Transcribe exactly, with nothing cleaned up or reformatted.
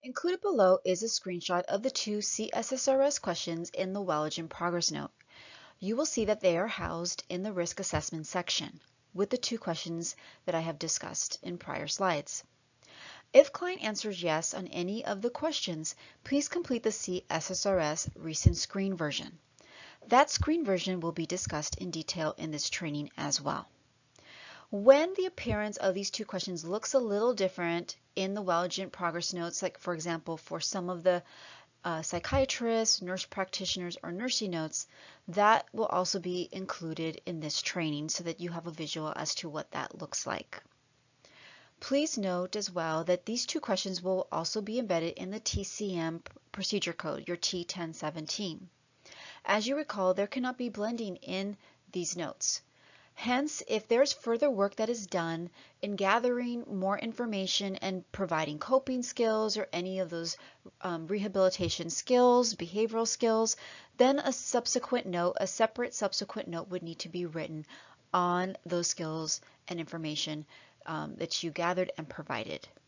Included below is a screenshot of the two C S S R S questions in the Welligin Progress Note. You will see that they are housed in the risk assessment section with the two questions that I have discussed in prior slides. If client answers yes on any of the questions, please complete the C S S R S recent screen version. That screen version will be discussed in detail in this training as well. When the appearance of these two questions looks a little different in the Welligin Progress Notes, like for example for some of the uh, psychiatrists, nurse practitioners, or nursing notes, that will also be included in this training so that you have a visual as to what that looks like. Please note as well that these two questions will also be embedded in the T C M procedure code, your T ten seventeen. As you recall, there cannot be blending in these notes. Hence, if there's further work that is done in gathering more information and providing coping skills or any of those um, rehabilitation skills, behavioral skills, then a subsequent note, a separate subsequent note would need to be written on those skills and information um, that you gathered and provided.